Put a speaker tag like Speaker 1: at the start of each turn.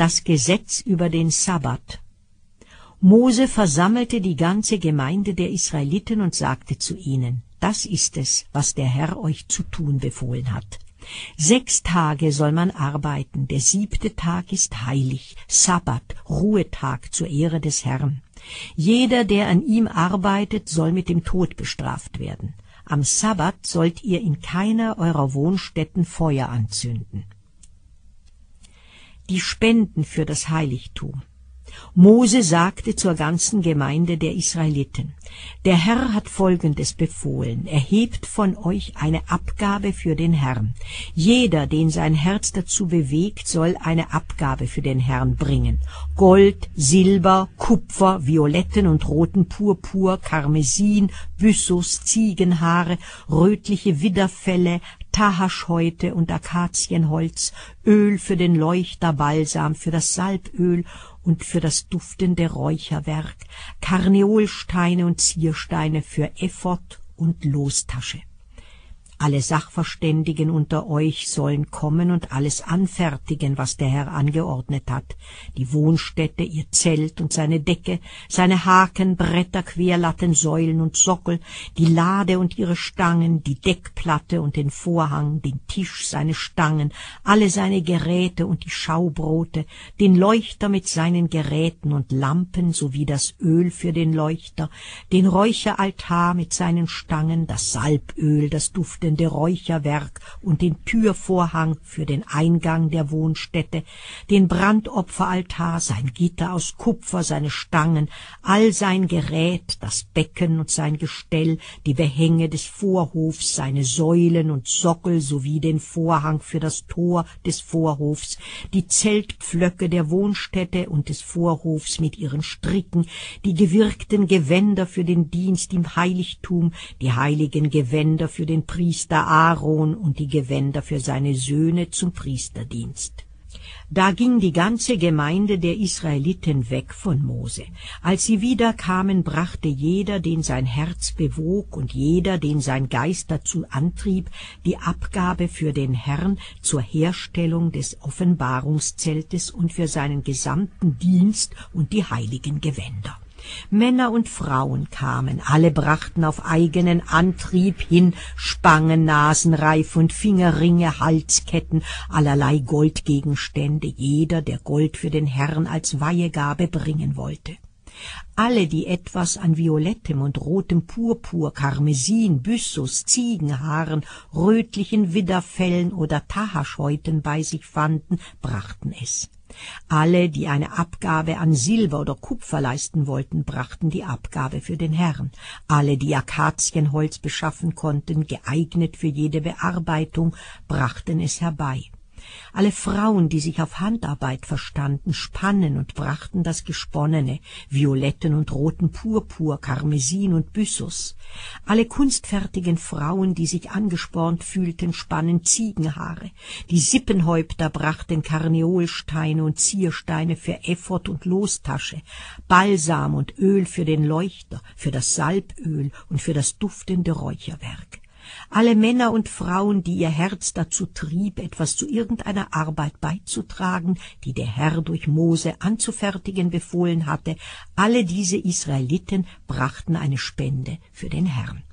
Speaker 1: Das Gesetz über den Sabbat. Mose versammelte die ganze Gemeinde der Israeliten und sagte zu ihnen: Das ist es, was der Herr euch zu tun befohlen hat. 6 Tage soll man arbeiten, der 7. Tag ist heilig, Sabbat, Ruhetag zur Ehre des Herrn. Jeder, der an ihm arbeitet, soll mit dem Tod bestraft werden. Am Sabbat sollt ihr in keiner eurer Wohnstätten Feuer anzünden. Die Spenden für das Heiligtum. Mose sagte zur ganzen Gemeinde der Israeliten: Der Herr hat Folgendes befohlen: Erhebt von euch eine Abgabe für den Herrn. Jeder, den sein Herz dazu bewegt, soll eine Abgabe für den Herrn bringen. Gold, Silber, Kupfer, violetten und roten Purpur, Karmesin, Byssus, Ziegenhaare, rötliche Widderfelle, Tahaschhäute und Akazienholz, Öl für den Leuchter, Balsam für das Salböl und für das duftende Räucherwerk, Karneolsteine und Ziersteine für Ephod und Lostasche. Alle Sachverständigen unter euch sollen kommen und alles anfertigen, was der Herr angeordnet hat: die Wohnstätte, ihr Zelt und seine Decke, seine Haken, Bretter, Querlatten, Säulen und Sockel, die Lade und ihre Stangen, die Deckplatte und den Vorhang, den Tisch, seine Stangen, alle seine Geräte und die Schaubrote, den Leuchter mit seinen Geräten und Lampen sowie das Öl für den Leuchter, den Räucheraltar mit seinen Stangen, das Salböl, das duftende Räucherwerk und den Türvorhang für den Eingang der Wohnstätte, den Brandopferaltar, sein Gitter aus Kupfer, seine Stangen, all sein Gerät, das Becken und sein Gestell, die Behänge des Vorhofs, seine Säulen und Sockel sowie den Vorhang für das Tor des Vorhofs, die Zeltpflöcke der Wohnstätte und des Vorhofs mit ihren Stricken, die gewirkten Gewänder für den Dienst im Heiligtum, die heiligen Gewänder für den Priester Aaron und die Gewänder für seine Söhne zum Priesterdienst. Da ging die ganze Gemeinde der Israeliten weg von Mose. Als sie wiederkamen, brachte jeder, den sein Herz bewog, und jeder, den sein Geist dazu antrieb, die Abgabe für den Herrn zur Herstellung des Offenbarungszeltes und für seinen gesamten Dienst und die heiligen Gewänder. Männer und Frauen kamen, alle brachten auf eigenen Antrieb hin Spangen, Nasenreif und Fingerringe, Halsketten, allerlei Goldgegenstände, jeder, der Gold für den Herrn als Weihegabe bringen wollte. Alle, die etwas an violettem und rotem Purpur, Karmesin, Byssus, Ziegenhaaren, rötlichen Widderfellen oder Tahaschhäuten bei sich fanden, brachten es. Alle, die eine Abgabe an Silber oder Kupfer leisten wollten, brachten die Abgabe für den Herrn. Alle, die Akazienholz beschaffen konnten, geeignet für jede Bearbeitung, brachten es herbei. Alle Frauen, die sich auf Handarbeit verstanden, spannen und brachten das Gesponnene, violetten und roten Purpur, Karmesin und Byssus. Alle kunstfertigen Frauen, die sich angespornt fühlten, spannen Ziegenhaare. Die Sippenhäupter brachten Karneolsteine und Ziersteine für Ephod und Lostasche, Balsam und Öl für den Leuchter, für das Salböl und für das duftende Räucherwerk. Alle Männer und Frauen, die ihr Herz dazu trieb, etwas zu irgendeiner Arbeit beizutragen, die der Herr durch Mose anzufertigen befohlen hatte, alle diese Israeliten brachten eine Spende für den Herrn.